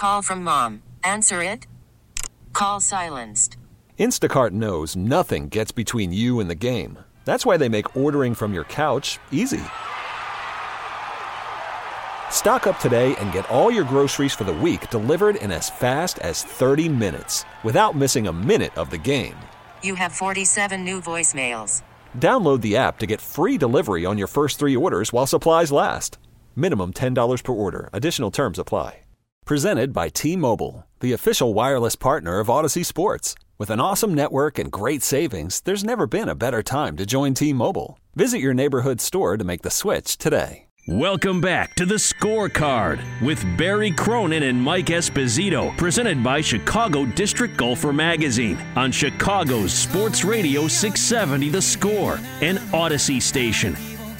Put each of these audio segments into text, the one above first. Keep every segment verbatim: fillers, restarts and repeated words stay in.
Call from mom. Answer it. Call silenced. Instacart knows nothing gets between you and the game. That's why they make ordering from your couch easy. Stock up today and get all your groceries for the week delivered in as fast as thirty minutes without missing a minute of the game. You have forty-seven new voicemails. Download the app to get free delivery on your first three orders while supplies last. Minimum ten dollars per order. Additional terms apply. Presented by T-Mobile, the official wireless partner of Odyssey Sports. With an awesome network and great savings, there's never been a better time to join T-Mobile. Visit your neighborhood store to make the switch today. Welcome back to The Scorecard with Barry Cronin and Mike Esposito, presented by Chicago District Golfer Magazine on Chicago's Sports Radio six seventy The Score and Odyssey Station.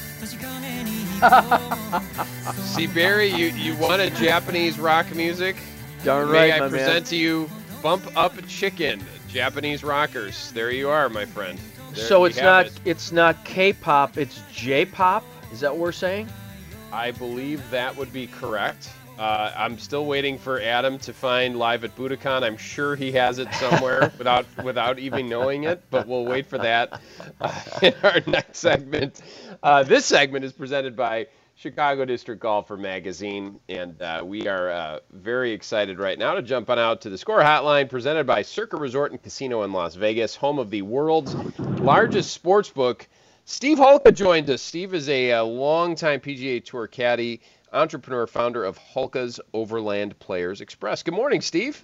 See, Barry, you, you wanted Japanese rock music? Darn May right, I my present man. to you Bump Up Chicken, Japanese rockers. There you are, my friend. There So you it's have not it. it's not K-pop, it's J-pop? Is that what we're saying? I believe that would be correct. Uh, I'm still waiting for Adam to find Live at Budokan. I'm sure he has it somewhere without without even knowing it, but we'll wait for that uh, in our next segment. Uh, this segment is presented by Chicago District Golfer Magazine, and uh, we are uh, very excited right now to jump on out to the Score Hotline, presented by Circa Resort and Casino in Las Vegas, home of the world's largest sports book. Steve Hulka joined us. Steve is a, a longtime P G A Tour caddy, entrepreneur, founder of Hulka's Overland Players Express. Good morning, Steve.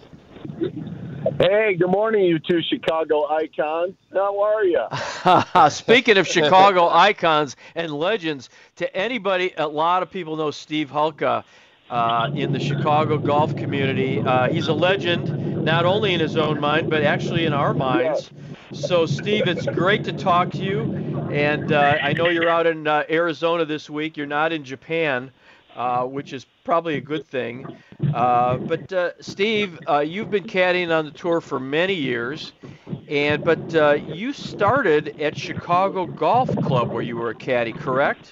Hey, good morning, you two Chicago icons. How are you? Speaking of Chicago icons and legends, to anybody, a lot of people know Steve Hulka uh, in the Chicago golf community. Uh, he's a legend, not only in his own mind, but actually in our minds. So, Steve, it's great to talk to you. And uh, I know you're out in uh, Arizona this week. You're not in Japan, uh, which is probably a good thing. Uh, but, uh, Steve, uh, you've been caddying on the tour for many years. and But uh, you started at Chicago Golf Club where you were a caddy, correct?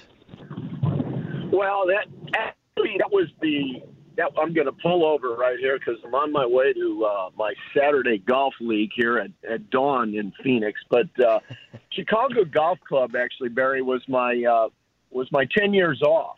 Well, that actually, that was the that I'm going to pull over right here because I'm on my way to uh, my Saturday golf league here at, at Dawn in Phoenix. But uh, Chicago Golf Club, actually, Barry, was my uh, was my ten years off,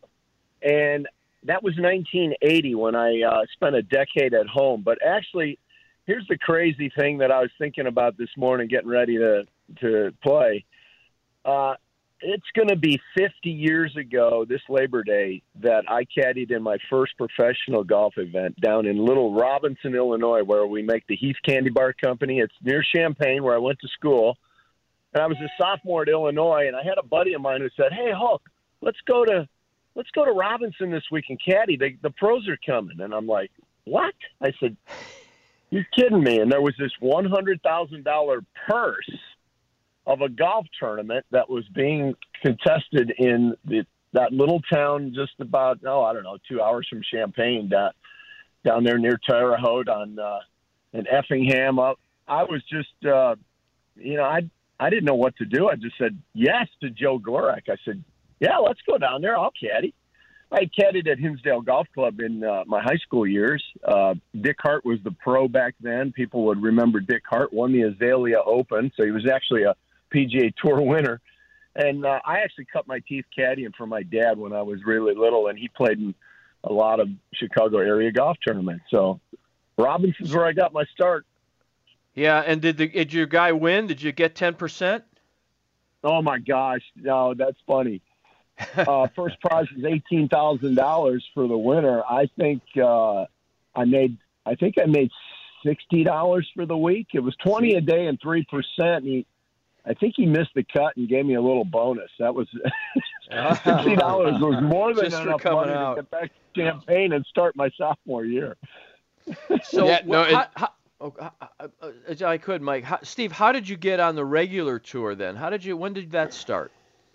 and that was nineteen eighty when I uh, spent a decade at home. But actually, here's the crazy thing that I was thinking about this morning, getting ready to to play. Uh, It's going to be fifty years ago this Labor Day that I caddied in my first professional golf event down in Little Robinson, Illinois, where we make the Heath Candy Bar Company. It's near Champaign, where I went to school. And I was a sophomore at Illinois, and I had a buddy of mine who said, "Hey, Hulk, let's go to let's go to Robinson this week and caddy. They, the pros are coming." And I'm like, "What?" I said, "You're kidding me." And there was this one hundred thousand dollars purse of a golf tournament that was being contested in the, that little town just about, oh, I don't know, two hours from Champaign, down, down there near Terre Haute on uh, in Effingham. Up, I was just, uh, you know, I I didn't know what to do. I just said yes to Joe Glorek. I said, yeah, let's go down there. I'll caddy. I caddied at Hinsdale Golf Club in uh, my high school years. Uh, Dick Hart was the pro back then. People would remember Dick Hart won the Azalea Open, so he was actually a P G A Tour winner. And uh, I actually cut my teeth caddying for my dad when I was really little, and he played in a lot of Chicago area golf tournaments. So Robinson's where I got my start. Yeah, and did, the, did your guy win? Did you get ten percent? Oh, my gosh. No, that's funny. Uh, first prize was eighteen thousand dollars for the winner. I think uh, I made I think I made sixty dollars for the week. It was twenty a day and three percent. He I think he missed the cut and gave me a little bonus. That was sixty dollars was more than Just for enough coming money out. to get back to Champaign and start my sophomore year. So, Yeah, no, what- it- how, how, oh, uh, uh, uh, I could, Mike. How, Steve, how did you get on the regular tour then? How did you? When did that start?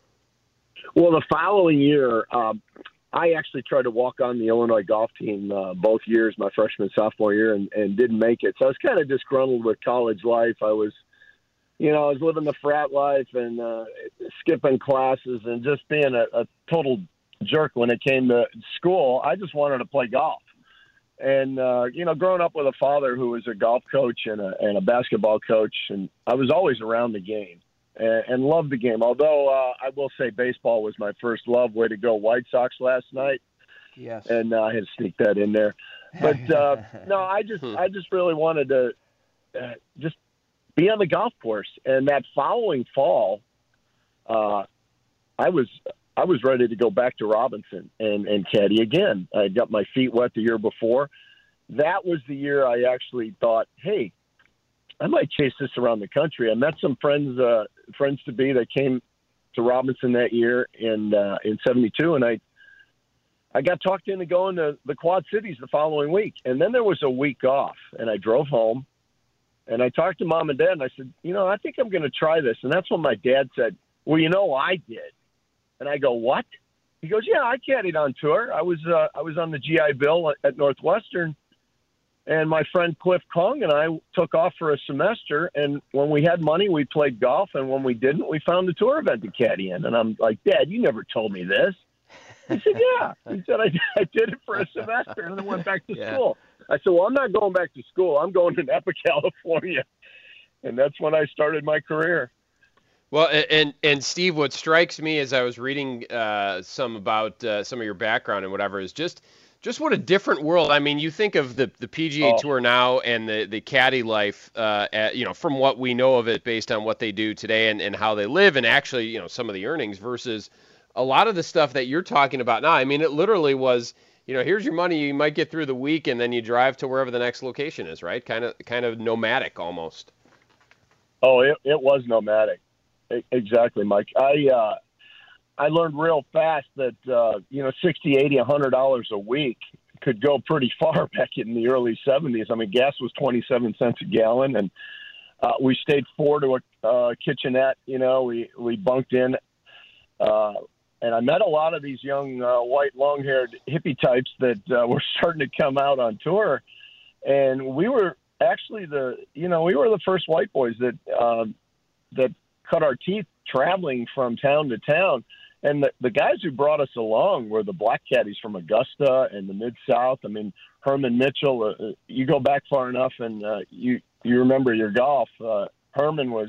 Well, the following year, um, I actually tried to walk on the Illinois golf team uh, both years, my freshman and sophomore year, and, and didn't make it. So I was kind of disgruntled with college life. I was, you know, I was living the frat life and uh, skipping classes and just being a, a total jerk when it came to school. I just wanted to play golf. And, uh, you know, growing up with a father who was a golf coach and a, and a basketball coach, and I was always around the game and, and loved the game. Although uh, I will say baseball was my first love. Way to go, White Sox last night. Yes. And uh, I had to sneak that in there. But, uh, no, I just I just really wanted to uh, just be on the golf course. And that following fall, uh, I was – I was ready to go back to Robinson and, and caddy again. I got my feet wet the year before. That was the year I actually thought, hey, I might chase this around the country. I met some friends, uh, friends to be that came to Robinson that year in uh, in seventy-two, and I I got talked into going to the Quad Cities the following week. And then there was a week off, and I drove home, and I talked to Mom and Dad, and I said, you know, I think I'm going to try this. And that's when my dad said, well, you know, I did. And I go, what? He goes, yeah, I caddied on tour. I was uh, I was on the G I Bill at Northwestern, and my friend Cliff Kong and I took off for a semester. And when we had money, we played golf, and when we didn't, we found a tour event to caddy in. And I'm like, Dad, you never told me this. He said, yeah. He said, I, I did it for a semester, and then went back to yeah. school. I said, well, I'm not going back to school. I'm going to Napa, California. And that's when I started my career. Well, and and Steve, what strikes me as I was reading uh, some about uh, some of your background and whatever is just just what a different world. I mean, you think of the, the P G A oh. Tour now and the, the caddy life, uh, at, you know, from what we know of it based on what they do today and, and how they live and actually, you know, some of the earnings versus a lot of the stuff that you're talking about now. I mean, it literally was, you know, here's your money. You might get through the week and then you drive to wherever the next location is, right? Kind of kind of nomadic almost. Oh, it, it was nomadic. Exactly, Mike. I uh, I learned real fast that uh, you know sixty, eighty, a hundred dollars a week could go pretty far back in the early seventies. I mean, gas was twenty-seven cents a gallon, and uh, we stayed four to a uh, kitchenette. You know, we we bunked in, uh, and I met a lot of these young uh, white, long-haired hippie types that uh, were starting to come out on tour, and we were actually the you know we were the first white boys that uh, that. cut our teeth traveling from town to town. And the, the guys who brought us along were the black caddies from Augusta and the Mid-South. I mean, Herman Mitchell, uh, you go back far enough and uh, you, you remember your golf. Uh, Herman was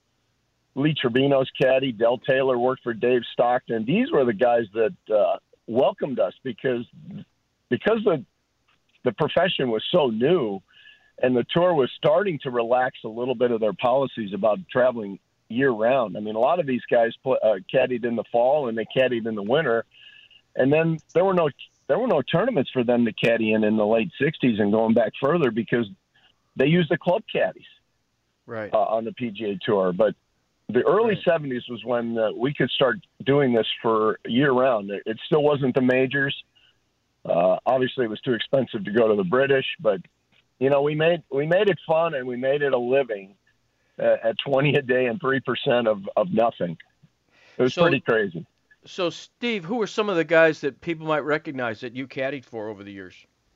Lee Trevino's caddy. Del Taylor worked for Dave Stockton. These were the guys that uh, welcomed us because because the, the profession was so new and the tour was starting to relax a little bit of their policies about traveling year round. I mean, a lot of these guys play, uh, caddied in the fall and they caddied in the winter, and then there were no there were no tournaments for them to caddy in in the late sixties and going back further because they used the club caddies right uh, on the P G A Tour. But the early right. seventies was when uh, we could start doing this for year round. It, it still wasn't the majors. Uh, obviously, it was too expensive to go to the British, but you know, we made we made it fun and we made it a living. Uh, at twenty a day and three percent of, of nothing. It was so, pretty crazy. So, Steve, who are some of the guys that people might recognize that you caddied for over the years?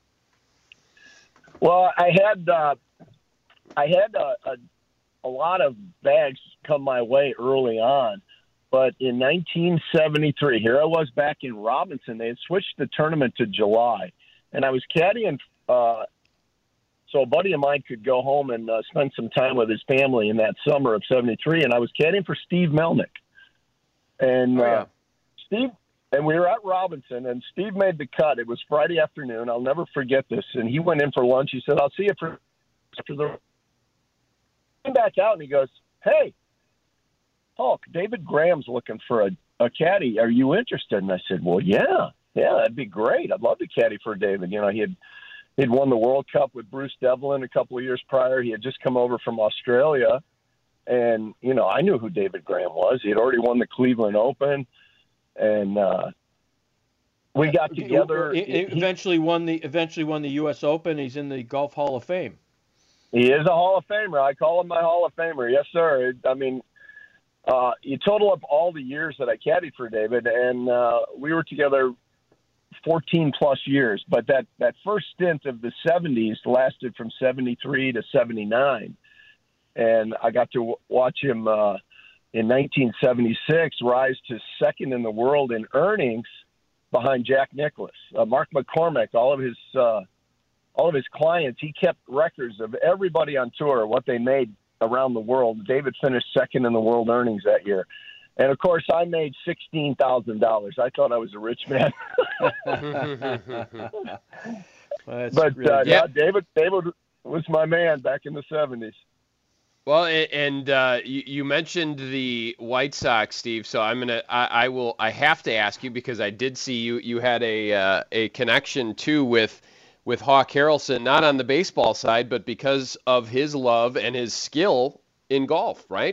Well, I had uh, I had a, a, a lot of bags come my way early on. But in nineteen seventy-three, here I was back in Robinson. They had switched the tournament to July. And I was caddying uh, so a buddy of mine could go home and uh, spend some time with his family in that summer of seventy-three, and I was caddying for Steve Melnick. And oh, yeah. uh, Steve, and we were at Robinson, and Steve made the cut. It was Friday afternoon. I'll never forget this. And he went in for lunch. He said, "I'll see you for after the." Came back out, and he goes, "Hey, Hulk, David Graham's looking for a, a caddy. Are you interested?" And I said, "Well, yeah, yeah, that'd be great. I'd love to caddy for David." You know, he had. He'd won the World Cup with Bruce Devlin a couple of years prior. He had just come over from Australia. And, you know, I knew who David Graham was. He had already won the Cleveland Open. And uh, we got together. He, he eventually won the eventually won the U S Open. He's in the Golf Hall of Fame. He is a Hall of Famer. I call him my Hall of Famer. Yes, sir. I mean, uh, you total up all the years that I caddied for David, and uh, we were together fourteen plus years, but that, that first stint of the seventies lasted from seventy-three to seventy-nine. And I got to w- watch him uh, in nineteen seventy-six rise to second in the world in earnings behind Jack Nicklaus. Uh, Mark McCormack, all of his uh, all of his clients, he kept records of everybody on tour, what they made around the world. David finished second in the world earnings that year. And, of course, I made sixteen thousand dollars. I thought I was a rich man. Well, but, really uh, yeah. yeah, David, David was my man back in the seventies. Well, and uh, you, you mentioned the White Sox, Steve. So I'm gonna, I, I will, I have to ask you because I did see you. You had a uh, a connection too with with Hawk Harrelson, not on the baseball side, but because of his love and his skill in golf, right?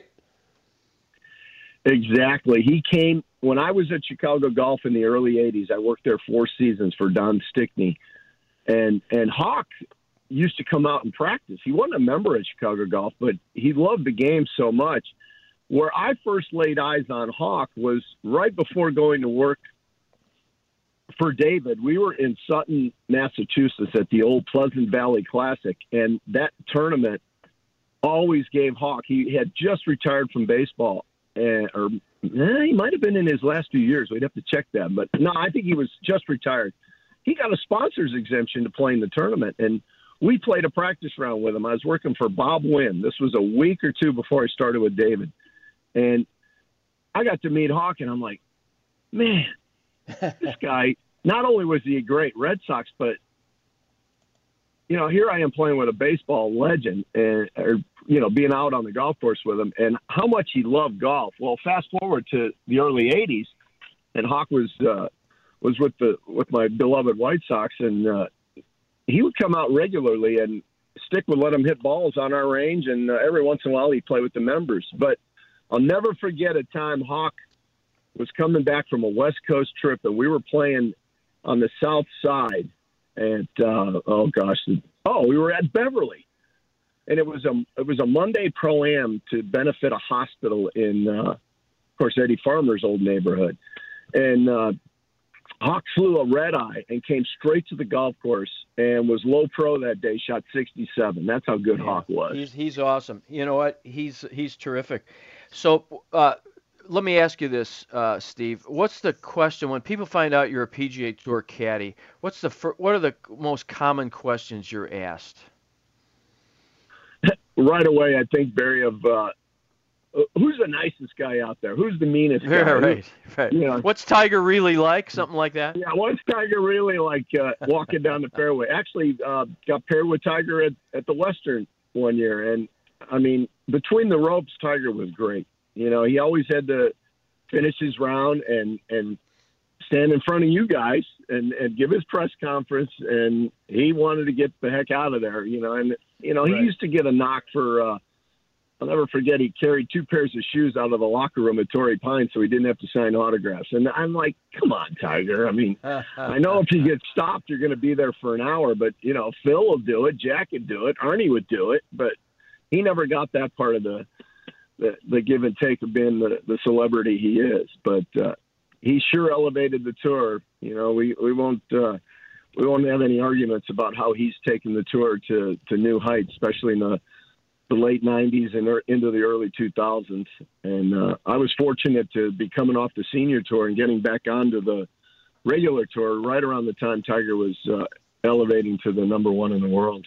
Exactly. He came when I was at Chicago Golf in the early eighties. I worked there four seasons for Don Stickney, and and Hawk used to come out and practice. He wasn't a member at Chicago Golf, but he loved the game so much. Where I first laid eyes on Hawk was right before going to work for David. We were in Sutton, Massachusetts at the old Pleasant Valley Classic, and that tournament always gave Hawk. He had just retired from baseball, and, or eh, he might have been in his last few years. We'd have to check that. But, no, I think he was just retired. He got a sponsor's exemption to play in the tournament, and we played a practice round with him. I was working for Bob Wynn. This was a week or two before I started with David. And I got to meet Hawk, and I'm like, man, this guy, not only was he a great Red Sox, but, you know, here I am playing with a baseball legend and, or, you know, being out on the golf course with him and how much he loved golf. Well, fast forward to the early eighties, and Hawk was uh, was with the with my beloved White Sox, and uh, he would come out regularly, and Stick would let him hit balls on our range, and uh, every once in a while he'd play with the members. But I'll never forget a time Hawk was coming back from a West Coast trip, and we were playing on the south side at, uh, oh, gosh, oh, we were at Beverly. And it was a it was a Monday Pro-Am to benefit a hospital in, uh, of course, Eddie Farmer's old neighborhood. And uh, Hawk flew a red eye and came straight to the golf course and was low pro that day, shot sixty-seven. That's how good Yeah, Hawk was. He's he's awesome. You know what? He's he's terrific. So uh, let me ask you this, uh, Steve. What's the question when people find out you're a P G A Tour caddy? What's the fir- what are the most common questions you're asked? Right away, I think, Barry, of uh, who's the nicest guy out there? Who's the meanest guy? Yeah, right, right. You know, What's Tiger really like? Something like that? yeah, what's Tiger really like uh, walking down the fairway? Actually, uh, got paired with Tiger at, at the Western one year. And, I mean, between the ropes, Tiger was great. You know, he always had to finish his round and, and stand in front of you guys and, and give his press conference, and he wanted to get the heck out of there, you know. And, you know, he Right. used to get a knock for uh, – I'll never forget, he carried two pairs of shoes out of the locker room at Torrey Pines so he didn't have to sign autographs. And I'm like, come on, Tiger. I mean, I know if you get stopped, you're going to be there for an hour. But, you know, Phil will do it. Jack would do it. Arnie would do it. But he never got that part of the the, the give and take of being the, the celebrity he is. But uh, he sure elevated the tour. You know, we, we won't uh, we won't have any arguments about how he's taken the tour to, to new heights, especially in the the late nineties and er, into the early two thousands. And uh, I was fortunate to be coming off the senior tour and getting back onto the regular tour right around the time Tiger was uh, elevating to the number one in the world.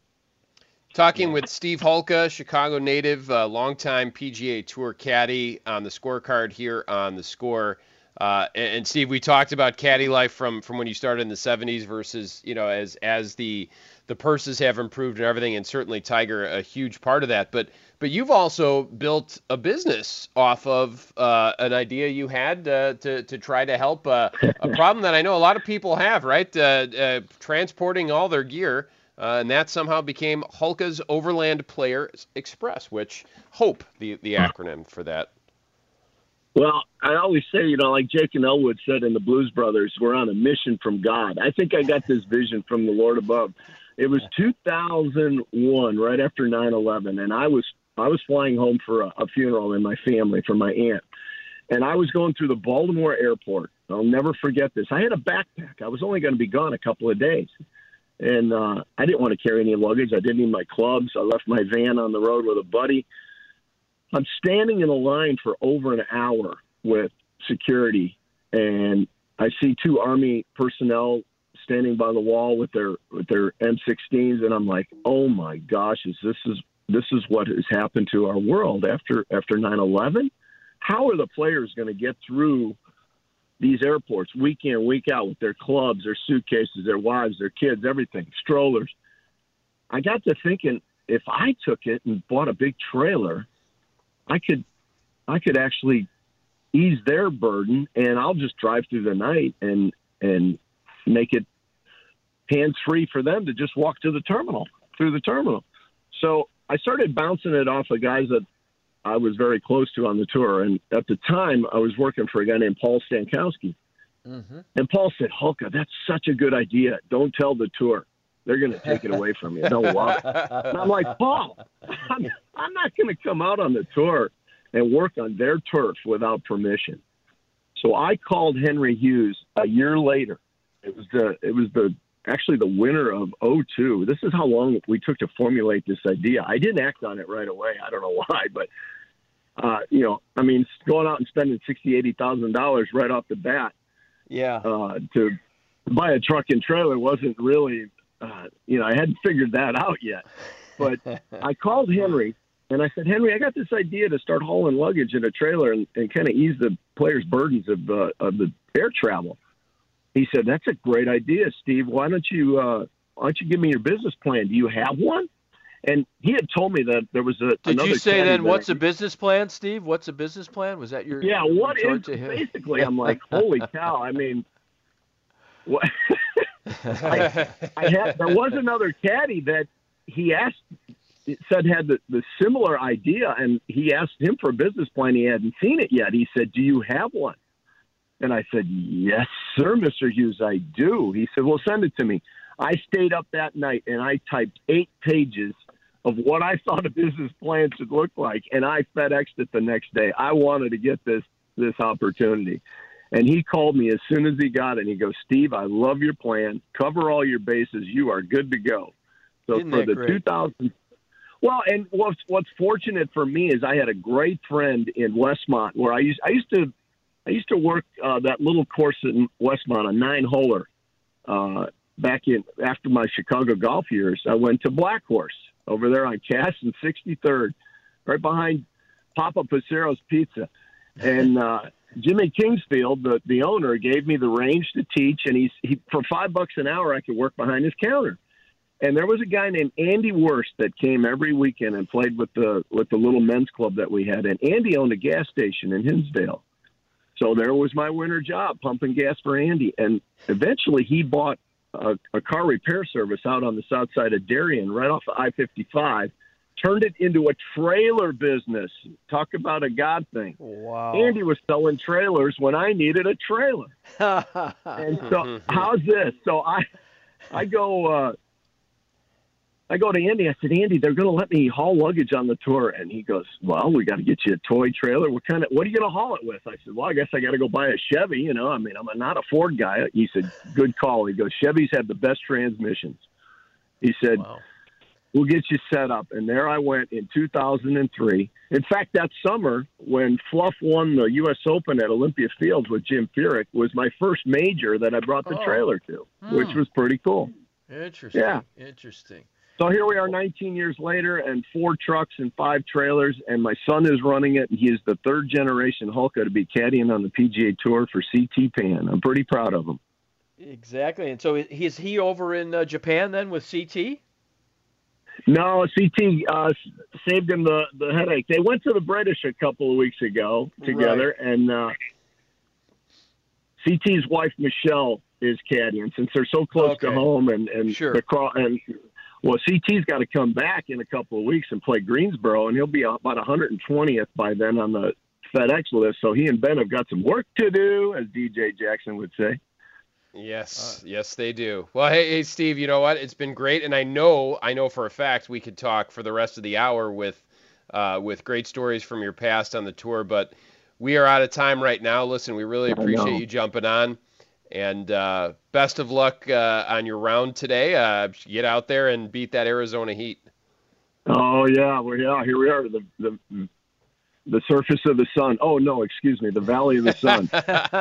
Talking with Steve Hulka, Chicago native, uh, longtime P G A Tour caddy on the scorecard here on the Score. Uh, and, and Steve, we talked about caddy life from, from when you started in the seventies versus, you know, as as the the purses have improved and everything, and certainly Tiger a huge part of that. But but you've also built a business off of uh, an idea you had uh, to to try to help uh, a problem that I know a lot of people have, right? Uh, uh, transporting all their gear. Uh, and that somehow became Hulka's Overland Player Express, which HOPE, the, the acronym for that. Well, I always say, you know, like Jake and Elwood said in the Blues Brothers, we're on a mission from God. I think I got this vision from the Lord above. It was two thousand one, right after nine eleven, and I was I was flying home for a, a funeral in my family for my aunt. And I was going through the Baltimore airport. I'll never forget this. I had a backpack. I was only going to be gone a couple of days. And uh, I didn't want to carry any luggage. I didn't need my clubs. I left my van on the road with a buddy. I'm standing in a line for over an hour with security, and I see two Army personnel standing by the wall with their with their M sixteens, and I'm like, oh my gosh, is this is this is what has happened to our world after after nine eleven? How are the players going to get through these airports week in, week out with their clubs, their suitcases, their wives, their kids, everything, strollers? I got to thinking, if I took it and bought a big trailer, I could I could actually ease their burden, and I'll just drive through the night and and make it hands-free for them to just walk to the terminal, through the terminal. So I started bouncing it off of guys that I was very close to on the tour. And at the time, I was working for a guy named Paul Stankowski. Mm-hmm. And Paul said, Hulka, that's such a good idea. Don't tell the tour. They're going to take it away from you. They'll love it. And I'm like, Paul, I'm, I'm not going to come out on the tour and work on their turf without permission. So I called Henry Hughes a year later. It was the it was the actually the winter of oh two. This is how long we took to formulate this idea. I didn't act on it right away. I don't know why, but uh, you know, I mean, going out and spending sixty, eighty thousand dollars right off the bat, yeah, uh, to buy a truck and trailer wasn't really, uh, you know, I hadn't figured that out yet. But I called Henry. And I said, Henry, I got this idea to start hauling luggage in a trailer and, and kind of ease the players' burdens of, uh, of the air travel. He said, that's a great idea, Steve. Why don't you uh, why don't you give me your business plan? Do you have one? And he had told me that there was a. Did you say then, what's I, a business plan, Steve? What's a business plan? Was that your? Yeah, what is basically? I'm like, holy cow! I mean, what? I, I had there was another caddy that he asked. It said had the, the similar idea, and he asked him for a business plan. He hadn't seen it yet. He said, do you have one? And I said, yes, sir, Mister Hughes, I do. He said, well, send it to me. I stayed up that night, and I typed eight pages of what I thought a business plan should look like, and I FedExed it the next day. I wanted to get this this opportunity. And he called me as soon as he got it, and he goes, Steve, I love your plan. Cover all your bases. You are good to go. So Isn't for the great? two thousand Well, and what's what's fortunate for me is I had a great friend in Westmont where I used I used to I used to work uh, that little course in Westmont, a nine holer. Uh, back in after my Chicago golf years, I went to Black Horse over there on Cass and sixty-third, right behind Papa Pacero's Pizza, and uh, Jimmy Kingsfield, the the owner, gave me the range to teach, and he's he for five bucks an hour I could work behind his counter. And there was a guy named Andy Wurst that came every weekend and played with the with the little men's club that we had. And Andy owned a gas station in Hinsdale. So there was my winter job, pumping gas for Andy. And eventually he bought a, a car repair service out on the south side of Darien, right off of I fifty-five, turned it into a trailer business. Talk about a God thing. Wow. Andy was selling trailers when I needed a trailer. And so how's this? So I, I go... Uh, I go to Andy. I said, Andy, they're going to let me haul luggage on the tour. And he goes, well, we got to get you a toy trailer. What kind of, what are you going to haul it with? I said, well, I guess I got to go buy a Chevy. You know, I mean, I'm not a Ford guy. He said, good call. He goes, Chevys have the best transmissions. He said, wow. We'll get you set up. And there I went in two thousand three. In fact, that summer when Fluff won the U S Open at Olympia Fields with Jim Furyk was my first major that I brought the oh. trailer to, hmm. which was pretty cool. Interesting. Yeah. Interesting. So here we are nineteen years later and four trucks and five trailers, and my son is running it, and he is the third generation Hulka to be caddying on the P G A Tour for C T Pan. I'm pretty proud of him. Exactly. And so is he over in uh, Japan then with C T? No, C T uh, saved him the, the headache. They went to the British a couple of weeks ago together, right. and uh, C T's wife, Michelle, is caddying since they're so close okay. to home, and, and sure. the crawl and well, C T's got to come back in a couple of weeks and play Greensboro, and he'll be about one hundred twentieth by then on the FedEx list. So he and Ben have got some work to do, as D J Jackson would say. Yes, uh, yes, they do. Well, hey, hey, Steve, you know what? It's been great, and I know, I know for a fact we could talk for the rest of the hour with, uh, with great stories from your past on the tour. But we are out of time right now. Listen, we really appreciate you jumping on. And uh, best of luck uh, on your round today. Uh, get out there and beat that Arizona Heat. Oh yeah, well yeah, here we are. The the the surface of the sun. Oh, no, excuse me, the Valley of the Sun.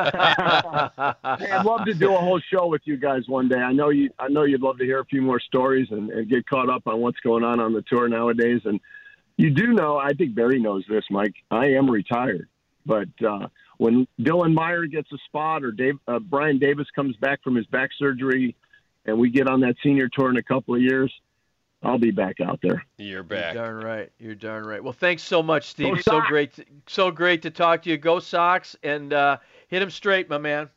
Hey, I'd love to do a whole show with you guys one day. I know you. I know you'd love to hear a few more stories and, and get caught up on what's going on on the tour nowadays. And you do know, I think Barry knows this, Mike, I am retired. But uh, when Dylan Meyer gets a spot or Dave, uh, Brian Davis comes back from his back surgery and we get on that senior tour in a couple of years, I'll be back out there. You're back. You're darn right. You're darn right. Well, thanks so much, Steve. Go So Sox! great, to, so great to talk to you. Go Sox, and uh, hit them straight, my man.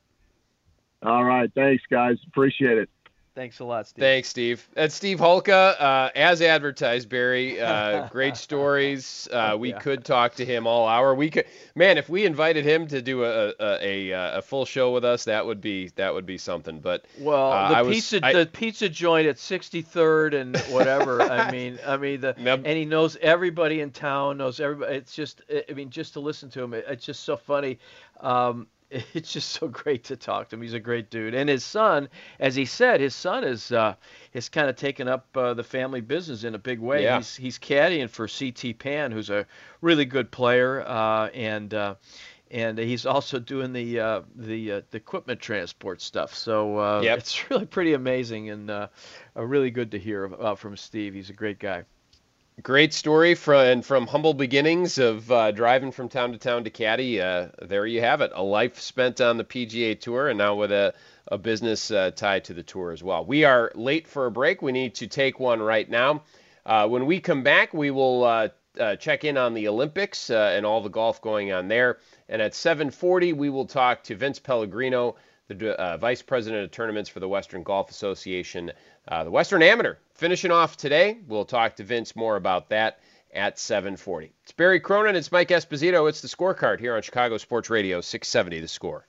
All right. Thanks, guys. Appreciate it. Thanks a lot, Steve. Thanks, Steve. That's Steve Hulka, uh, as advertised, Barry. Uh, great stories. Uh, we Yeah. could talk to him all hour. We could, man. If we invited him to do a a, a, a full show with us, that would be that would be something. But Well, uh, the I was- pizza, I- the pizza joint at sixty-third and whatever. I mean, I mean the, Yep. and he knows everybody in town, knows everybody. It's just, I mean, just to listen to him, it, it's just so funny. Um, it's just so great to talk to him. He's a great dude, and his son, as he said, his son is uh, is kind of taken up uh, the family business in a big way. Yeah. He's he's caddying for C T Pan, who's a really good player, uh, and. Uh, And he's also doing the uh, the, uh, the equipment transport stuff. So uh, Yep. it's really pretty amazing and uh, uh, really good to hear about from Steve. He's a great guy. Great story from and from humble beginnings of uh, driving from town to town to caddy. Uh, there you have it. A life spent on the P G A Tour, and now with a a business uh, tied to the tour as well. We are late for a break. We need to take one right now. Uh, when we come back, we will uh, uh, check in on the Olympics uh, and all the golf going on there. And at seven forty, we will talk to Vince Pellegrino, the uh, Vice President of Tournaments for the Western Golf Association, uh, the Western Amateur. Finishing off today, we'll talk to Vince more about that at seven forty. It's Barry Cronin. It's Mike Esposito. It's the Scorecard here on Chicago Sports Radio, six seventy The Score.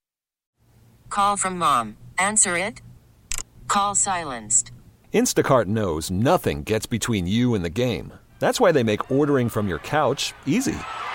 Call from mom. Answer it. Call silenced. Instacart knows nothing gets between you and the game. That's why they make ordering from your couch easy.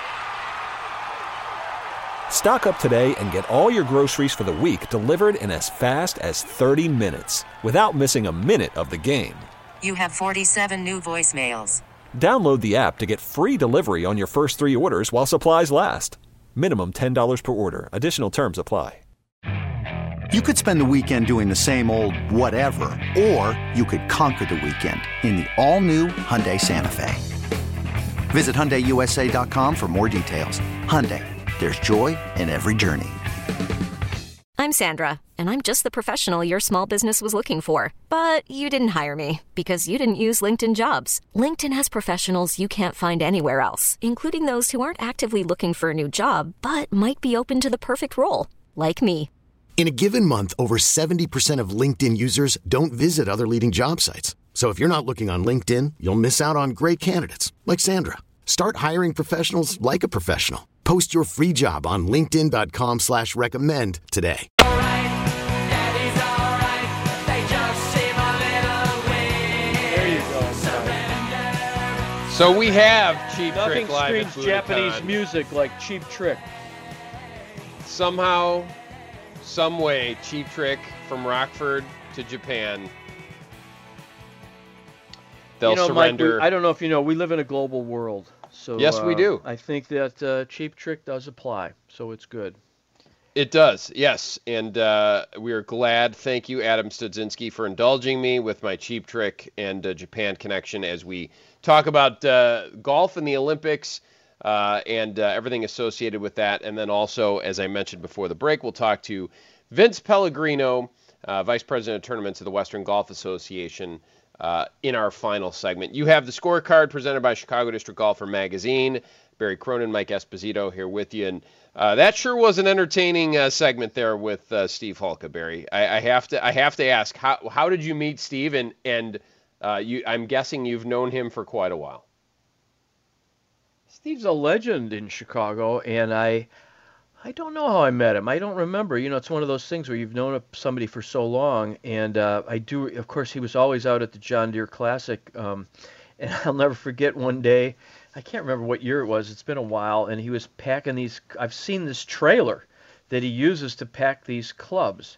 Stock up today and get all your groceries for the week delivered in as fast as thirty minutes without missing a minute of the game. You have forty-seven new voicemails. Download the app to get free delivery on your first three orders while supplies last. Minimum ten dollars per order. Additional terms apply. You could spend the weekend doing the same old whatever, or you could conquer the weekend in the all-new Hyundai Santa Fe. Visit Hyundai U S A dot com for more details. Hyundai, there's joy in every journey. I'm Sandra, and I'm just the professional your small business was looking for. But you didn't hire me because you didn't use LinkedIn Jobs. LinkedIn has professionals you can't find anywhere else, including those who aren't actively looking for a new job, but might be open to the perfect role, like me. In a given month, over seventy percent of LinkedIn users don't visit other leading job sites. So if you're not looking on LinkedIn, you'll miss out on great candidates like Sandra. Start hiring professionals like a professional. Post your free job on linkedin dot com slash recommend today. So we have Cheap Nothing Trick live at screams Japanese Budokan. music like Cheap Trick. Somehow, some way, Cheap Trick from Rockford to Japan. They'll you know, Mike, surrender. we, I don't know if you know, we live in a global world. So Yes, we uh, do. I think that uh, Cheap Trick does apply, so it's good. It does, yes. And uh, we are glad. Thank you, Adam Studzinski, for indulging me with my Cheap Trick and uh, Japan connection as we talk about uh, golf and the Olympics uh, and uh, everything associated with that. And then also, as I mentioned before the break, we'll talk to Vince Pellegrino, uh, Vice President of Tournaments of the Western Golf Association, uh, in our final segment. You have the Scorecard presented by Chicago District Golfer Magazine. Barry Cronin, Mike Esposito here with you. And uh, that sure was an entertaining uh, segment there with uh, Steve Hulka, Barry. I, I have to I have to ask, how how did you meet Steve? And, and uh, you, I'm guessing you've known him for quite a while. Steve's a legend in Chicago, and I I don't know how I met him. I don't remember. You know, it's one of those things where you've known somebody for so long, and uh, I do, of course, he was always out at the John Deere Classic, um, and I'll never forget one day, I can't remember what year it was, it's been a while, and he was packing these, I've seen this trailer that he uses to pack these clubs.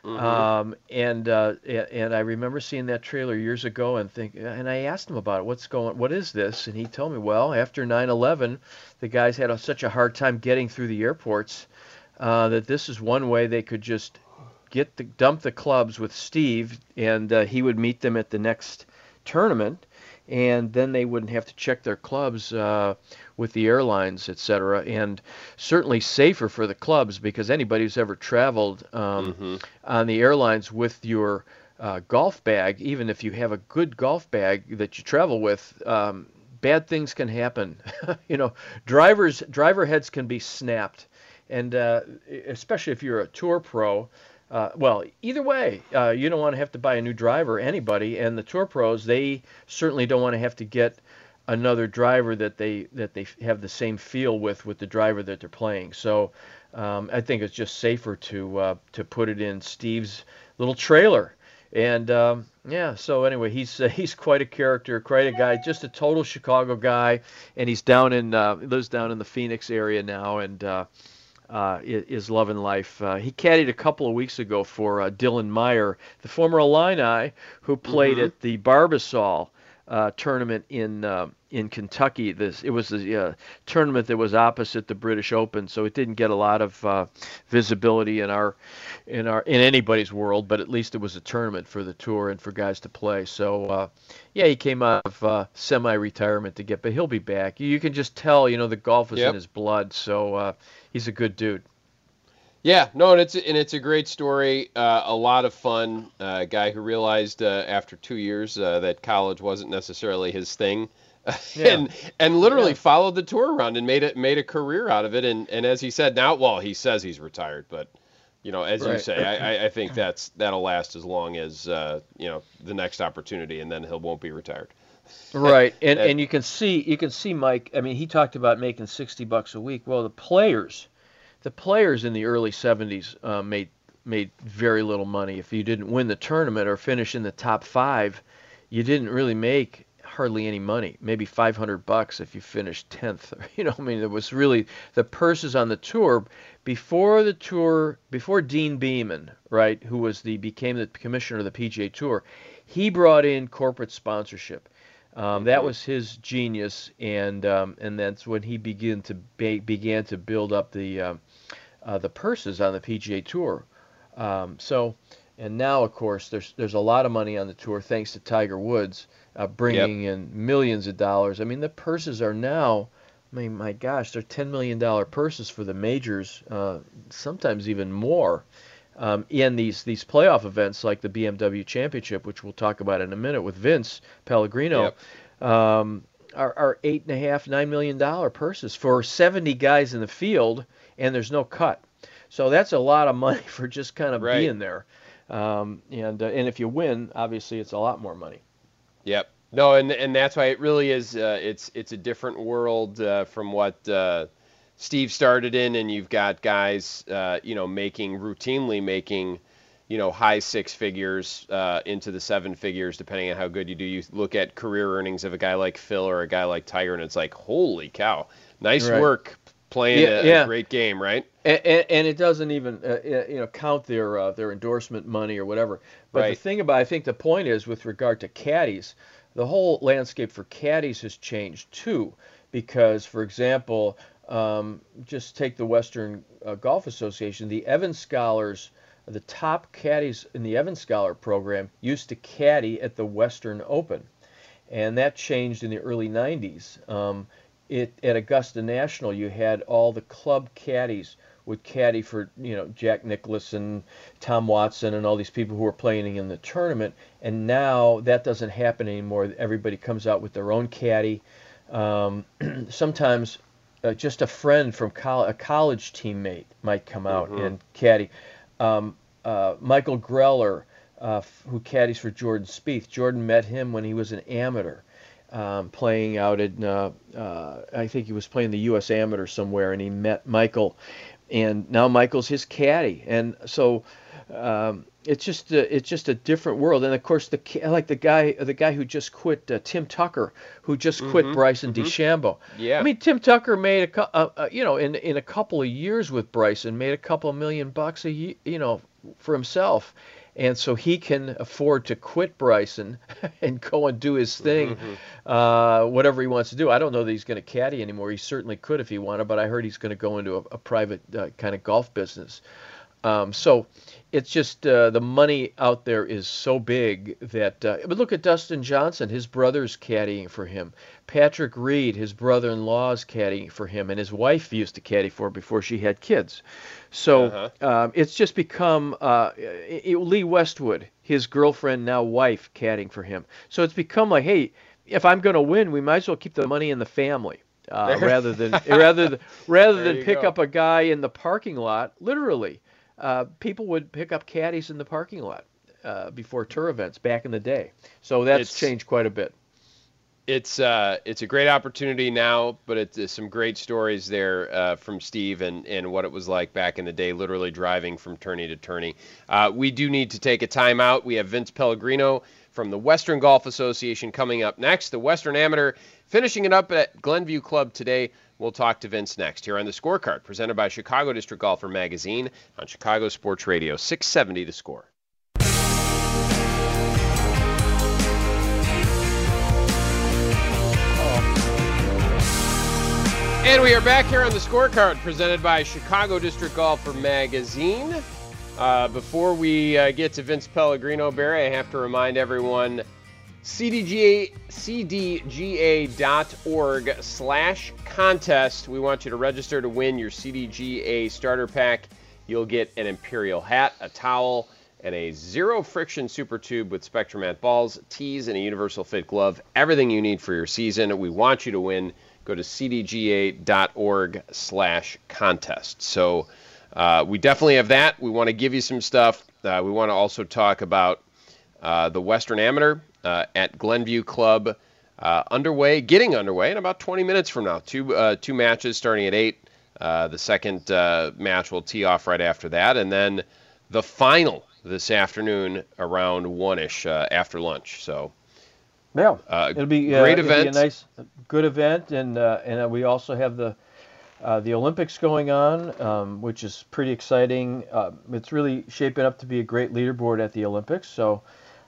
Mm-hmm. Um, and uh, and I remember seeing that trailer years ago and think, and I asked him about it. What's going? What is this? And he told me, well, after nine eleven, the guys had a, such a hard time getting through the airports uh, that this is one way they could just get the dump the clubs with Steve, and uh, he would meet them at the next tournament, and then they wouldn't have to check their clubs uh, with the airlines, et cetera, and certainly safer for the clubs because anybody who's ever traveled um, mm-hmm. on the airlines with your uh, golf bag, even if you have a good golf bag that you travel with, um, bad things can happen. you know, drivers driver heads can be snapped, and uh, especially if you're a tour pro. Uh, well, either way, uh, you don't want to have to buy a new driver, anybody, and the tour pros, they certainly don't want to have to get another driver that they that they have the same feel with with the driver that they're playing. So um, I think it's just safer to uh, to put it in Steve's little trailer. And um, yeah, so anyway, he's uh, he's quite a character, quite a guy, just a total Chicago guy, and he's down in uh, lives down in the Phoenix area now, and. Uh, Uh, is loving life. Uh, he caddied a couple of weeks ago for uh, Dylan Meyer, the former Illini, who played mm-hmm. at the Barbasol uh, tournament in uh, in Kentucky. This it was the uh, tournament that was opposite the British Open, so it didn't get a lot of uh, visibility in our in our in anybody's world. But at least it was a tournament for the tour and for guys to play. So uh, yeah, he came out of uh, semi-retirement to get, but he'll be back. You, you can just tell, you know, the golf is yep. in his blood. So. Uh, He's a good dude. Yeah, no, and it's and it's a great story. Uh, a lot of fun. A uh, guy who realized uh, after two years uh, that college wasn't necessarily his thing, yeah. and and literally yeah. followed the tour around and made it made a career out of it. And, and as he said, now, well, he says he's retired, but you know, as right. you say, I, I think that's that'll last as long as uh, you know the next opportunity, and then he won't be retired. Right, and and you can see you can see Mike. I mean, he talked about making sixty bucks a week. Well, the players, the players in the early seventies uh, made made very little money. If you didn't win the tournament or finish in the top five, you didn't really make hardly any money. Maybe five hundred bucks if you finished tenth. You know, I mean, it was really the purses on the tour before the tour, before Dean Beeman, right, who was the became the commissioner of the P G A Tour. He brought in corporate sponsorship. Um, that was his genius, and um, and that's when he began to ba- began to build up the uh, uh, the purses on the P G A Tour. Um, so, and now of course there's there's a lot of money on the tour thanks to Tiger Woods uh, bringing yep. in millions of dollars. I mean, the purses are now, I mean, my gosh, they're ten million dollar purses for the majors, uh, sometimes even more. Um, in these these playoff events like the B M W Championship, which we'll talk about in a minute with Vince Pellegrino, yep. um, are, are eight and a half, nine million dollar purses for seventy guys in the field, and there's no cut. So that's a lot of money for just kind of right. being there. Um, and uh, and if you win, obviously it's a lot more money. Yep. No, and and that's why it really is. Uh, it's it's a different world uh, from what. Uh, Steve started in, and you've got guys, uh, you know, making routinely making, you know, high six figures uh, into the seven figures, depending on how good you do. You look at career earnings of a guy like Phil or a guy like Tiger, and it's like, holy cow, nice right. work playing yeah, a, yeah. a great game, right? And, and, and it doesn't even, uh, you know, count their uh, their endorsement money or whatever. But right. the thing about, I think the point is, with regard to caddies, the whole landscape for caddies has changed too, because, for example. Um, just take the Western uh, Golf Association. The Evans Scholars, the top caddies in the Evans Scholar program used to caddy at the Western Open, and that changed in the early nineties. Um, it, at Augusta National, you had all the club caddies would caddy for, you know, Jack Nicklaus and Tom Watson and all these people who were playing in the tournament, and now that doesn't happen anymore. Everybody comes out with their own caddy. Um, sometimes Uh, just a friend from col- a college teammate might come out mm-hmm. and caddy. Um, uh, Michael Greller, uh, f- who caddies for Jordan Spieth. Jordan met him when he was an amateur, um, playing out in, uh, uh, I think he was playing the U S Amateur somewhere, and he met Michael, and now Michael's his caddy. And so um, it's just a, it's just a different world. And of course, the like the guy the guy who just quit, uh, Tim Tucker, who just quit mm-hmm. Bryson mm-hmm. DeChambeau. Yeah. I mean, Tim Tucker made a uh, uh, you know in in a couple of years with Bryson made a couple of million bucks a year, you know, for himself. And so he can afford to quit Bryson and go and do his thing, mm-hmm. uh, whatever he wants to do. I don't know that he's going to caddy anymore. He certainly could if he wanted, but I heard he's going to go into a, a private uh, kind of golf business. Um, so it's just uh, the money out there is so big that uh, – but look at Dustin Johnson. His brother's caddying for him. Patrick Reed, his brother-in-law's caddying for him, and his wife used to caddy for him before she had kids. So uh-huh. um, it's just become uh, it, Lee Westwood, his girlfriend, now wife, caddying for him. So it's become like, hey, if I'm going to win, we might as well keep the money in the family uh, rather than rather than, rather than pick go. up a guy in the parking lot, literally. Uh, people would pick up caddies in the parking lot uh, before tour events back in the day. So that's it's, changed quite a bit. It's uh, it's a great opportunity now, but it's, it's some great stories there uh, from Steve and, and what it was like back in the day, literally driving from tourney to tourney. Uh, we do need to take a timeout. We have Vince Pellegrino from the Western Golf Association coming up next. The Western Amateur finishing it up at Glenview Club today. We'll talk to Vince next here on The Scorecard, presented by Chicago District Golfer Magazine on Chicago Sports Radio, six seventy The Score. And we are back here on The Scorecard, presented by Chicago District Golfer Magazine. Uh, before we uh, get to Vince Pellegrino, Barry, I have to remind everyone, C D G A, C D G A dot org slash contest. We want you to register to win your C D G A starter pack. You'll get an Imperial hat, a towel, and a zero-friction super tube with Spectromat balls, tees, and a universal fit glove. Everything you need for your season. We want you to win. Go to C D G A dot org slash contest. So uh, we definitely have that. We want to give you some stuff. Uh, we want to also talk about uh, the Western Amateur uh, at Glenview Club uh, underway, getting underway in about twenty minutes from now. Two uh, two matches starting at eight. Uh, the second uh, match will tee off right after that. And then the final this afternoon around one-ish uh, after lunch. So yeah, uh, it'll be great uh, event. It'll be a nice, good event, and uh, and we also have the uh, the Olympics going on, um, which is pretty exciting. Uh, it's really shaping up to be a great leaderboard at the Olympics. So,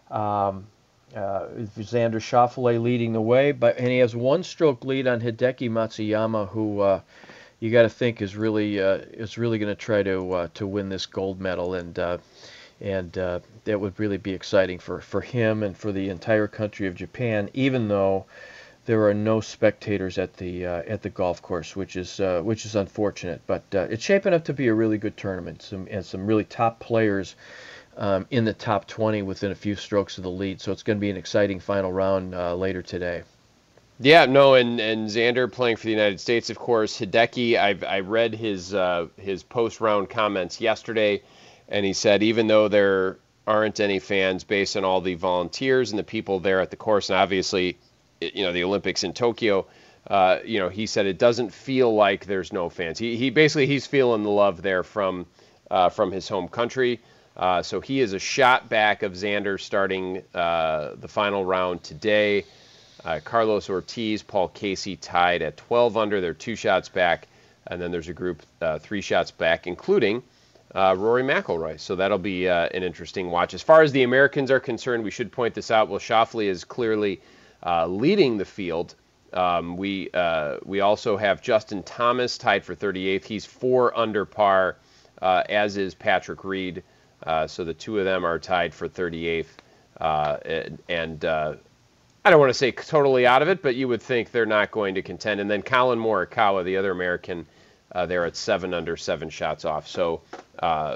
um, uh, Xander Schauffele leading the way, but and he has one stroke lead on Hideki Matsuyama, who uh, you got to think is really uh, is really going to try to uh, to win this gold medal, and uh, and uh, that would really be exciting for, for him and for the entire country of Japan, even though there are no spectators at the uh, at the golf course, which is uh, which is unfortunate. But uh, it's shaping up to be a really good tournament, some and some really top players um, in the top twenty within a few strokes of the lead. So it's going to be an exciting final round uh, later today. Yeah, no, and, and Xander playing for the United States, of course. Hideki, I've I read his uh, his post round comments yesterday, and he said even though there aren't any fans based on all the volunteers and the people there at the course, and obviously, you know, the Olympics in Tokyo, uh, you know, he said it doesn't feel like there's no fans. He he basically he's feeling the love there from uh, from his home country. Uh, so he is a shot back of Xander starting uh, the final round today. Uh, Carlos Ortiz, Paul Casey tied at twelve under. They're two shots back, and then there's a group uh, three shots back, including uh, Rory McIlroy. So that'll be uh, an interesting watch. As far as the Americans are concerned, we should point this out. Will Schauffele is clearly Uh, leading the field. Um, we uh, we also have Justin Thomas tied for thirty-eighth. He's four under par, uh, as is Patrick Reed. Uh, so the two of them are tied for thirty-eighth. Uh, and and uh, I don't want to say totally out of it, but you would think they're not going to contend. And then Colin Morikawa, the other American, uh, they're at seven under, seven shots off. So uh,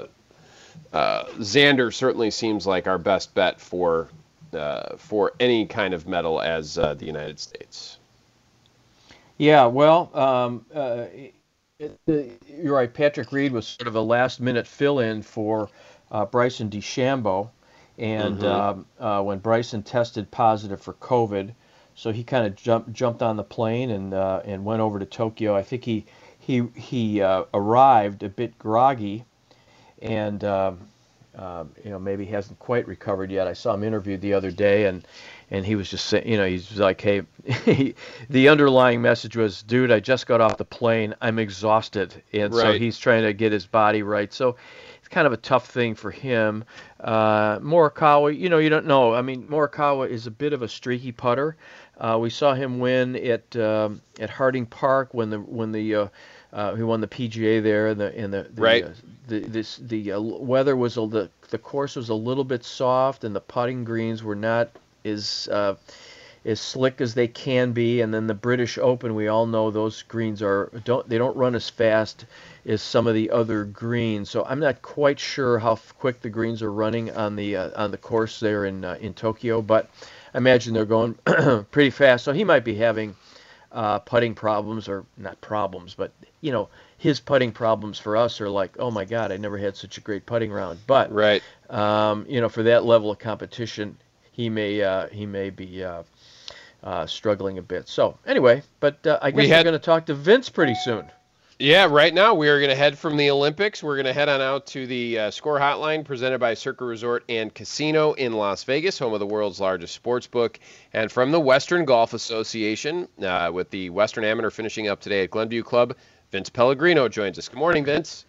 uh, Xander certainly seems like our best bet for Uh, for any kind of medal as uh, the United States. Yeah, well, um, uh, it, it, you're right. Patrick Reed was sort of a last-minute fill-in for uh, Bryson DeChambeau, and Mm-hmm. um, uh, when Bryson tested positive for COVID, so he kind of jumped jumped on the plane and uh, and went over to Tokyo. I think he he he uh, arrived a bit groggy, and. Um, Um, you know, maybe he hasn't quite recovered yet. I saw him interviewed the other day, and, and he was just saying, you know, he's like, hey, he, the underlying message was, dude, I just got off the plane. I'm exhausted. And right. so he's trying to get his body right. So it's kind of a tough thing for him. Uh, Morikawa, you know, you don't know. I mean, Morikawa is a bit of a streaky putter. Uh, we saw him win at um, at Harding Park when the when the uh, uh, he won the P G A there, and the and the the right. uh, the this the uh, weather was a the the course was a little bit soft, and the putting greens were not as uh, as slick as they can be. And then the British Open, we all know those greens are don't they don't run as fast as some of the other greens. So I'm not quite sure how quick the greens are running on the uh, on the course there in uh, in Tokyo, but I imagine they're going pretty fast. So he might be having uh, putting problems, or not problems, but you know, his putting problems for us are like, oh my God, I never had such a great putting round. But right, um, you know, for that level of competition, he may uh, he may be uh, uh, struggling a bit. So anyway, but uh, I guess we had... we're going to talk to Vince pretty soon. Yeah, right now we are going to head from the Olympics. We're going to head on out to the uh, Score Hotline presented by Circa Resort and Casino in Las Vegas, home of the world's largest sports book, and from the Western Golf Association, uh, with the Western Amateur finishing up today at Glenview Club. Vince Pellegrino joins us. Good morning, Vince.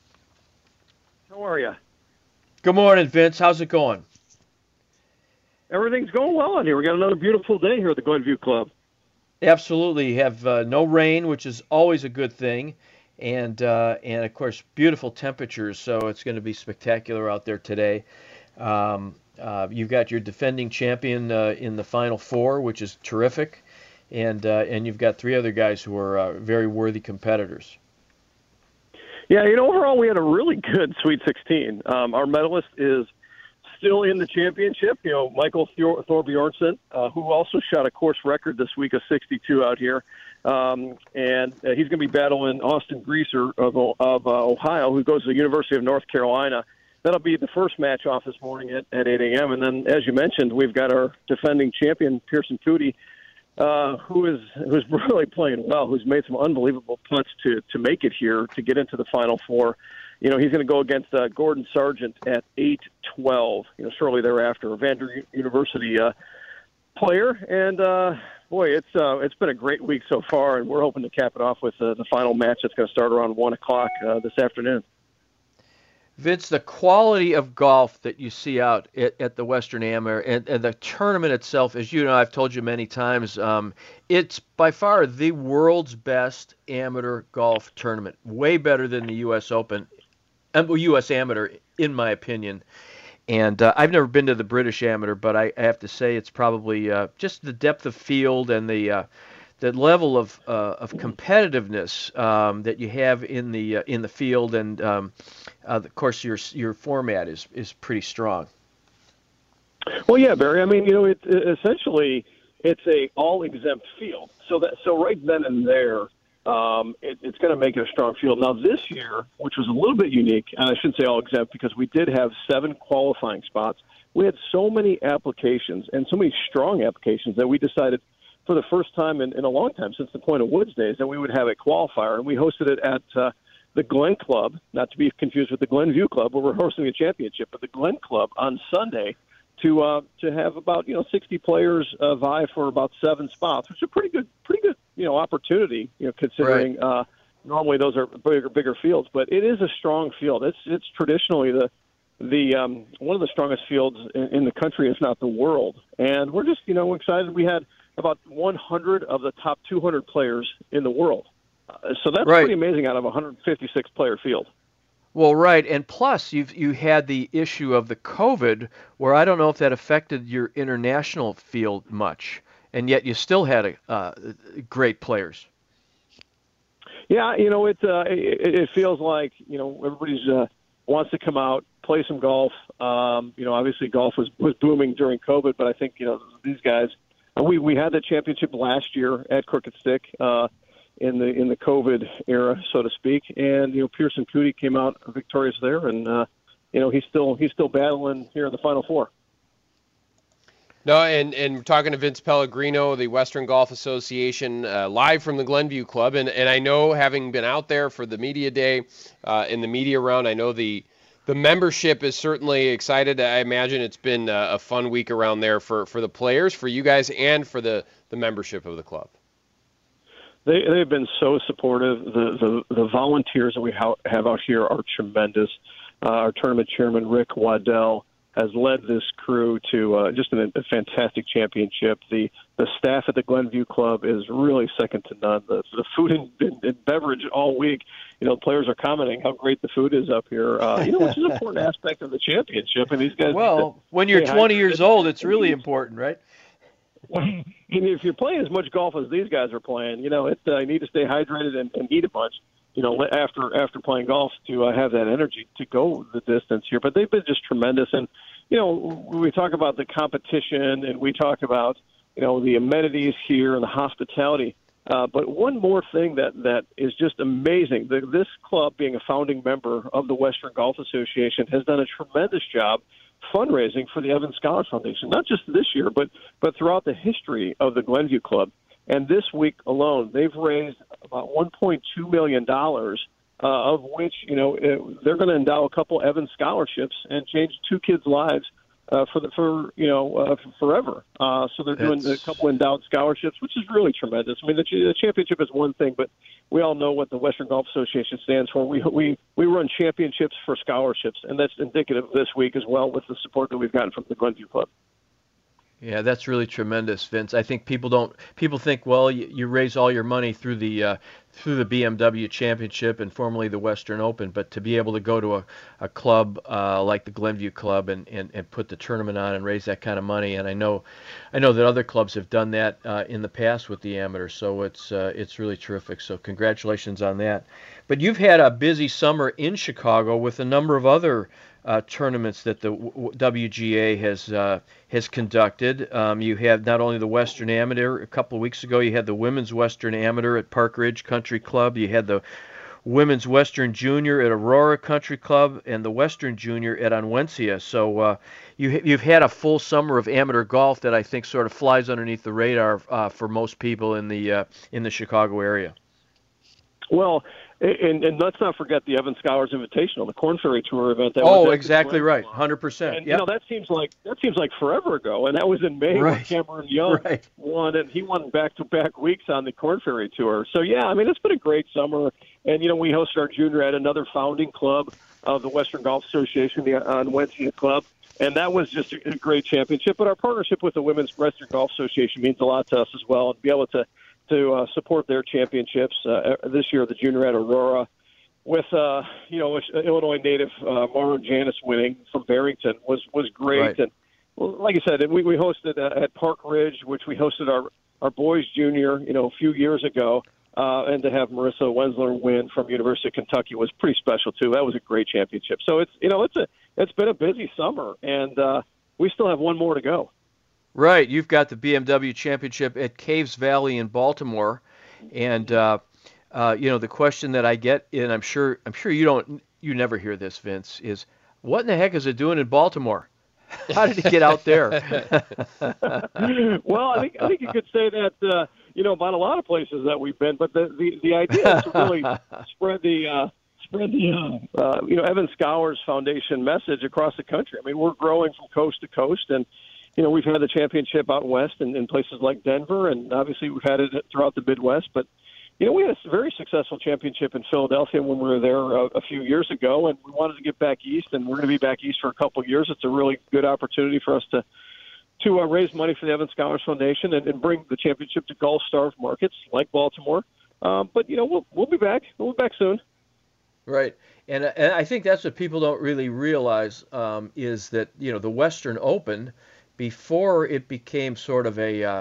How are you? Good morning, Vince. How's it going? Everything's going well out here. We got another beautiful day here at the Glenview Club. Absolutely. You have uh, no rain, which is always a good thing, and uh, and of course beautiful temperatures. So it's going to be spectacular out there today. Um, uh, you've got your defending champion uh, in the Final Four, which is terrific, and uh, and you've got three other guys who are uh, very worthy competitors. Yeah, you know, overall we had a really good Sweet sixteen. Um, our medalist is still in the championship, you know, Michael Thor- Thorbjornsen, uh, who also shot a course record this week of sixty-two out here. Um, and uh, he's going to be battling Austin Greaser of, of uh, Ohio, who goes to the University of North Carolina. That'll be the first match off this morning at, at eight a.m. And then, as you mentioned, we've got our defending champion, Pearson Coody, uh, who is who's really playing well, who's made some unbelievable putts to, to make it here, to get into the Final Four. You know, he's going to go against uh, Gordon Sargent at eight twelve, you know, shortly thereafter, a Vanderbilt University uh, player. And, uh, boy, it's uh, it's been a great week so far, and we're hoping to cap it off with uh, the final match that's going to start around one o'clock uh, this afternoon. Vince, the quality of golf that you see out at, at the Western Amateur and, and the tournament itself, as you know, I've told you many times, um, it's by far the world's best amateur golf tournament, way better than the U S Open. U S Amateur, in my opinion. And uh, I've never been to the British Amateur, but I, I have to say it's probably uh, just the depth of field and the uh, the level of uh, of competitiveness um, that you have in the uh, in the field, and um, uh, of course your your format is is pretty strong. Well, yeah, Barry. I mean, you know, it, it essentially it's a all exempt field. So that so right then and there. Um, it, it's going to make it a strong field. Now, this year, which was a little bit unique, and I shouldn't say all exempt because we did have seven qualifying spots, we had so many applications and so many strong applications that we decided for the first time in, in a long time, since the Point of Woods days, that we would have a qualifier. And we hosted it at uh, the Glen Club, not to be confused with the Glenview Club, where we're hosting a championship, but the Glen Club on Sunday to uh, to have about, you know, sixty players uh, vie for about seven spots, which is a pretty good, pretty good, you know, opportunity, you know, considering right. uh, normally those are bigger, bigger fields. But it is a strong field. It's it's traditionally the the um, one of the strongest fields in, in the country, if not the world. And we're just, you know, excited. We had about one hundred of the top two hundred players in the world, uh, so that's right. pretty amazing out of a one hundred fifty-six player field. Well, right, and plus you've you had the issue of the COVID, where I don't know if that affected your international field much, and yet you still had a, uh, great players. Yeah, you know, it, uh, it it feels like, you know, everybody's uh, wants to come out, play some golf. Um, you know, obviously golf was, was booming during COVID, but I think, you know, these guys, we we had the championship last year at Crooked Stick. Uh, in the in the COVID era, so to speak, and you know Pearson Coody came out victorious there, and uh, you know he's still he's still battling here in the Final Four. No, and and talking to Vince Pellegrino, the Western Golf Association, uh, live from the Glenview Club, and and I know, having been out there for the media day, uh, in the media round, I know the the membership is certainly excited. I imagine it's been a, a fun week around there for, for the players, for you guys, and for the, the membership of the club. They, they've been so supportive. The, the, the volunteers that we ha- have out here are tremendous. uh, our tournament chairman, Rick Waddell, has led this crew to uh, just an, a fantastic championship. The the staff at the Glenview Club is really second to none. The, the food and, and, and beverage all week, you know, players are commenting how great the food is up here, uh, you know, which is an important aspect of the championship. And these guys, well, when you're twenty years old, it's really important, right? And if you're playing as much golf as these guys are playing, you know, it, uh, you need to stay hydrated and, and eat a bunch, you know, after after playing golf to uh, have that energy to go the distance here. But they've been just tremendous. And, you know, when we talk about the competition and we talk about, you know, the amenities here and the hospitality. Uh, but one more thing that, that is just amazing. The, this club, being a founding member of the Western Golf Association, has done a tremendous job fundraising for the Evan Scholars Foundation, not just this year, but but throughout the history of the Glenview Club. And this week alone, they've raised about one point two million dollars, uh, of which, you know, it, they're going to endow a couple Evan scholarships and change two kids' lives uh, for the for you know uh, forever. Uh, so they're doing That's... a couple endowed scholarships, which is really tremendous. I mean, the, the championship is one thing, but we all know what the Western Golf Association stands for. We we we run championships for scholarships, and that's indicative this week as well with the support that we've gotten from the Glenview Club. Yeah, that's really tremendous, Vince. I think people don't people think, well, you, you raise all your money through the uh, through the B M W Championship and formerly the Western Open, but to be able to go to a, a club uh, like the Glenview Club and, and, and put the tournament on and raise that kind of money, and I know I know that other clubs have done that uh, in the past with the amateurs, so it's uh, it's really terrific. So congratulations on that. But you've had a busy summer in Chicago with a number of other Uh, tournaments that the W G A has uh, has conducted. Um, you had not only the Western Amateur a couple of weeks ago, you had the Women's Western Amateur at Park Ridge Country Club, you had the Women's Western Junior at Aurora Country Club, and the Western Junior at Onwencia. So uh, you, you've had a full summer of amateur golf that I think sort of flies underneath the radar uh, for most people in the uh, in the Chicago area. Well, and, and let's not forget the Evan Scholars Invitational, the Korn Ferry Tour event. That oh, was exactly right, one hundred percent. And yep. you know that seems like that seems like forever ago, and that was in May right. when Cameron Young right. won, and he won back-to-back weeks on the Korn Ferry Tour. So yeah, I mean it's been a great summer, and you know we hosted our junior at another founding club of the Western Golf Association, the Onwencia Club, and that was just a, a great championship. But our partnership with the Women's Western Golf Association means a lot to us as well, and be able to to uh, support their championships uh, this year, the junior at Aurora. With uh, you know, Illinois native uh, Mara Janis winning from Barrington was was great, right. and well, like I said, we we hosted uh, at Park Ridge, which we hosted our our boys junior, you know, a few years ago, uh, and to have Marissa Wensler win from University of Kentucky was pretty special too. That was a great championship. So it's you know it's a it's been a busy summer, and uh, we still have one more to go. Right, you've got the B M W Championship at Caves Valley in Baltimore, and. Uh, Uh, you know, the question that I get, and I'm sure I'm sure you don't, you never hear this, Vince, is what in the heck is it doing in Baltimore? How did it get out there? Well, I think I think you could say that, uh, you know, about a lot of places that we've been, but the the, the idea is to really spread the uh, spread the uh, uh, you know Evan Scholars Foundation message across the country. I mean, we're growing from coast to coast, and you know, we've had the championship out west in, in places like Denver, and obviously we've had it throughout the Midwest, but. You know, we had a very successful championship in Philadelphia when we were there a, a few years ago, and we wanted to get back east, and we're going to be back east for a couple of years. It's a really good opportunity for us to to uh, raise money for the Evan Scholars Foundation and, and bring the championship to golf-starved markets like Baltimore. Um, but, you know, we'll we'll be back. We'll be back soon. Right. And, and I think that's what people don't really realize um, is that, you know, the Western Open, before it became sort of a uh,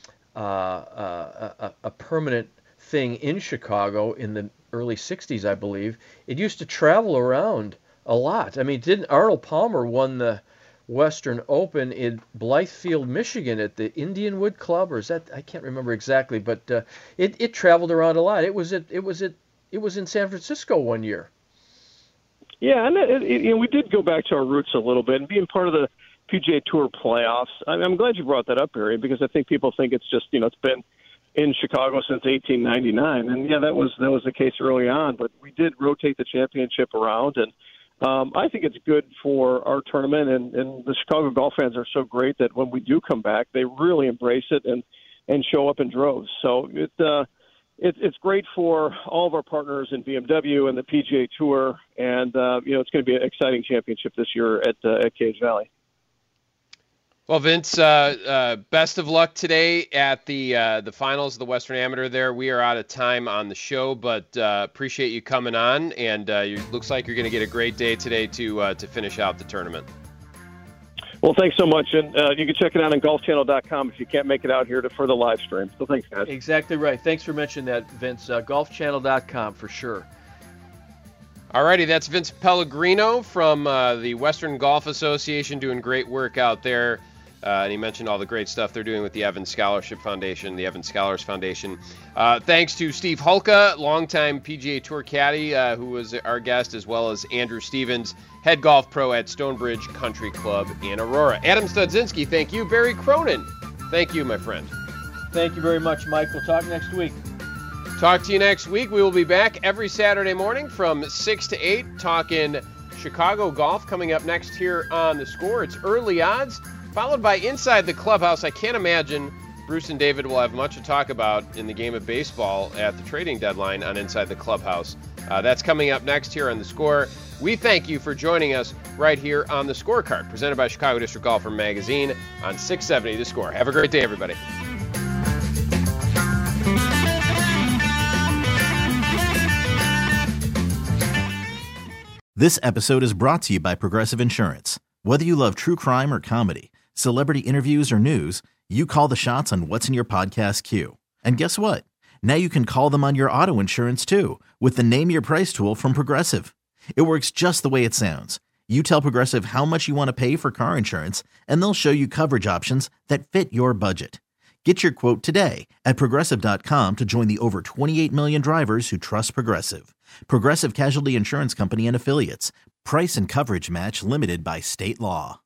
uh, a, a permanent thing in Chicago in the early sixties, I believe, it used to travel around a lot. I mean, didn't Arnold Palmer won the Western Open in Blythefield, Michigan at the Indianwood Club, or is that, I can't remember exactly, but uh, it, it traveled around a lot. It was at, it was at, it was in San Francisco one year. Yeah, and it, it, you know, we did go back to our roots a little bit, and being part of the P G A Tour playoffs. I, I'm glad you brought that up, Barry, because I think people think it's just, you know, it's been in Chicago since eighteen ninety-nine, and yeah, that was that was the case early on. But we did rotate the championship around, and um, I think it's good for our tournament. And, and the Chicago golf fans are so great that when we do come back, they really embrace it and and show up in droves. So it, uh, it, it's great for all of our partners in B M W and the P G A Tour, and uh, you know it's going to be an exciting championship this year at uh, at Cage Valley. Well, Vince, uh, uh, best of luck today at the uh, the finals of the Western Amateur there. We are out of time on the show, but uh, appreciate you coming on, and uh, it looks like you're going to get a great day today to uh, to finish out the tournament. Well, thanks so much, and uh, you can check it out on golf channel dot com if you can't make it out here to, for the live stream. So thanks, guys. Exactly right. Thanks for mentioning that, Vince. Uh, golf channel dot com for sure. Alrighty, that's Vince Pellegrino from uh, the Western Golf Association doing great work out there. Uh, and he mentioned all the great stuff they're doing with the Evans Scholarship Foundation, the Evans Scholars Foundation. Uh, thanks to Steve Hulka, longtime P G A Tour caddy, uh, who was our guest, as well as Andrew Stevens, head golf pro at Stonebridge Country Club in Aurora. Adam Studzinski, thank you. Barry Cronin, thank you, my friend. Thank you very much, Mike. We'll talk next week. Talk to you next week. We will be back every Saturday morning from six to eight, talking Chicago golf. Coming up next here on The Score, it's Early Odds, followed by Inside the Clubhouse. I can't imagine Bruce and David will have much to talk about in the game of baseball at the trading deadline on Inside the Clubhouse. Uh, that's coming up next here on The Score. We thank you for joining us right here on The Scorecard, presented by Chicago District Golfer Magazine on six seventy The Score. Have a great day, everybody. This episode is brought to you by Progressive Insurance. Whether you love true crime or comedy, celebrity interviews or news, you call the shots on what's in your podcast queue. And guess what? Now you can call them on your auto insurance too with the Name Your Price tool from Progressive. It works just the way it sounds. You tell Progressive how much you want to pay for car insurance, and they'll show you coverage options that fit your budget. Get your quote today at Progressive dot com to join the over twenty-eight million drivers who trust Progressive. Progressive Casualty Insurance Company and Affiliates. Price and coverage match limited by state law.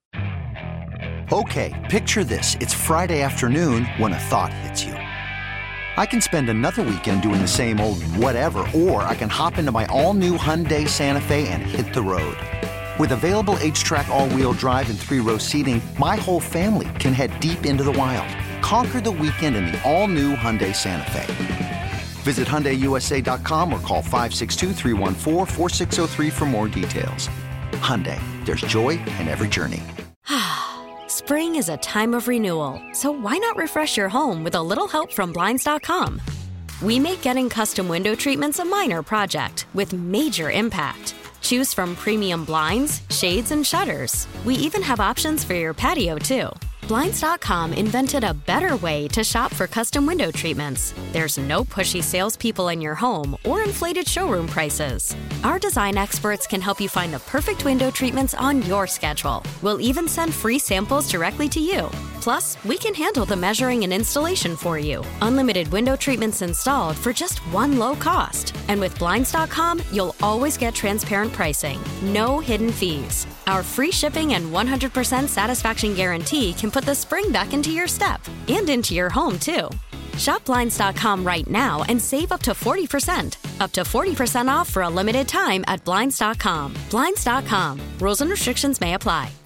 Okay, picture this. It's Friday afternoon when a thought hits you. I can spend another weekend doing the same old whatever, or I can hop into my all-new Hyundai Santa Fe and hit the road. With available H-Track all-wheel drive and three-row seating, my whole family can head deep into the wild. Conquer the weekend in the all-new Hyundai Santa Fe. Visit Hyundai U S A dot com or call five six two, three one four, four six zero three for more details. Hyundai, there's joy in every journey. Spring is a time of renewal, so why not refresh your home with a little help from Blinds dot com? We make getting custom window treatments a minor project with major impact. Choose from premium blinds, shades, and shutters. We even have options for your patio, too. Blinds dot com invented a better way to shop for custom window treatments. There's no pushy salespeople in your home or inflated showroom prices. Our design experts can help you find the perfect window treatments on your schedule. We'll even send free samples directly to you. Plus, we can handle the measuring and installation for you. Unlimited window treatments installed for just one low cost. And with Blinds dot com, you'll always get transparent pricing. No hidden fees. Our free shipping and one hundred percent satisfaction guarantee can put the spring back into your step and into your home, too. Shop Blinds dot com right now and save up to forty percent. Up to forty percent off for a limited time at Blinds dot com. Blinds dot com. Rules and restrictions may apply.